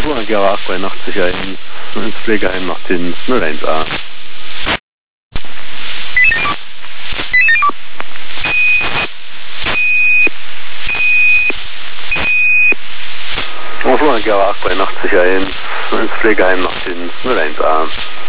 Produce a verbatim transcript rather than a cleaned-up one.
Bonjour, ein Gerard einundachtzig eins ins Pflegeheim nach Tins null eins a. Bonjour, ein Gerard einundachtzig eins ins Pflegeheim nach Tins null eins a.